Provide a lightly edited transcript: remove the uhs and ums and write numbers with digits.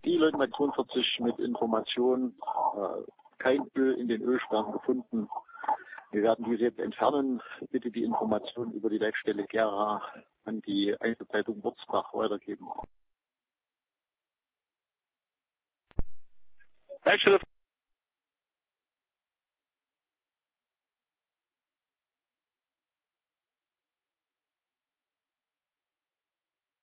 die Leutnant 42 mit Information, kein Öl in den Ölsperren gefunden. Wir werden diese jetzt entfernen. Bitte die Information über die Leitstelle Gera an die Einzelzeitung Wurzbach weitergeben. Leitstelle